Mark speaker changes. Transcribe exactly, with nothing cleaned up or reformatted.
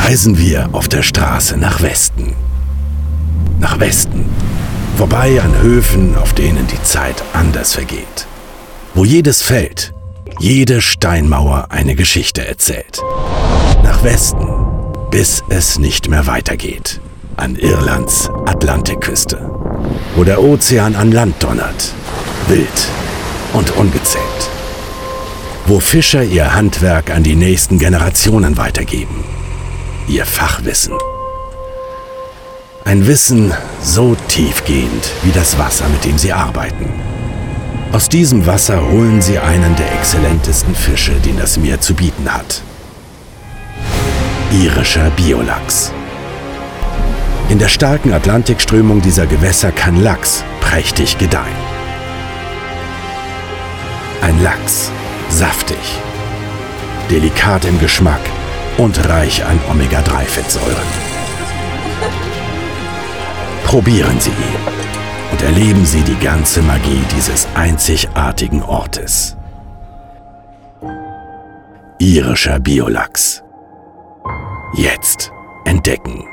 Speaker 1: reisen wir auf der Straße nach Westen. Nach Westen, vorbei an Höfen, auf denen die Zeit anders vergeht. Wo jedes Feld, jede Steinmauer eine Geschichte erzählt. Nach Westen, bis es nicht mehr weitergeht. An Irlands Atlantikküste, wo der Ozean an Land donnert, wild und ungezähmt. Wo Fischer ihr Handwerk an die nächsten Generationen weitergeben. Ihr Fachwissen. Ein Wissen so tiefgehend wie das Wasser, mit dem sie arbeiten. Aus diesem Wasser holen sie einen der exzellentesten Fische, den das Meer zu bieten hat. Irischer Biolachs. In der starken Atlantikströmung dieser Gewässer kann Lachs prächtig gedeihen. Ein Lachs, saftig, delikat im Geschmack und reich an Omega drei Fettsäuren. Probieren Sie ihn und erleben Sie die ganze Magie dieses einzigartigen Ortes. Irischer Biolachs. Jetzt entdecken.